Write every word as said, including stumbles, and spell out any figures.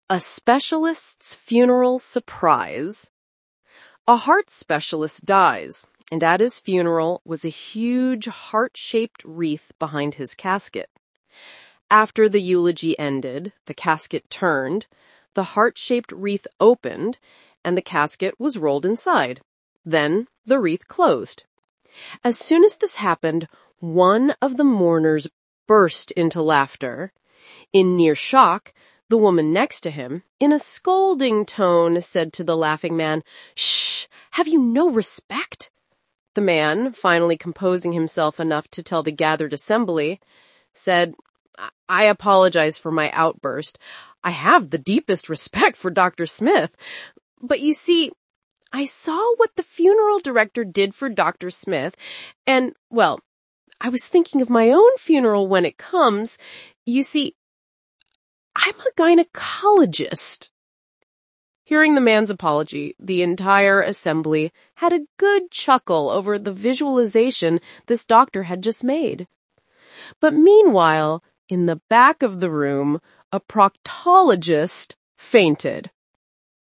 A specialist's funeral surprise. A heart specialist dies, and at his funeral was a huge heart-shaped wreath behind his casket. After the eulogy ended, the casket turned, the heart-shaped wreath opened, and the casket was rolled inside. Then the wreath closed. As soon as this happened, one of the mourners burst into laughter. In near shock, the woman next to him, in a scolding tone, said to the laughing man, "Shh! Have you no respect?" The man, finally composing himself enough to tell the gathered assembly, said, "I apologize for my outburst. I have the deepest respect for Doctor Smith. But you see, I saw what the funeral director did for Doctor Smith, and, well, I was thinking of my own funeral when it comes. You see, I'm a gynecologist." Hearing the man's apology, the entire assembly had a good chuckle over the visualization this doctor had just made. But meanwhile, in the back of the room, a proctologist fainted.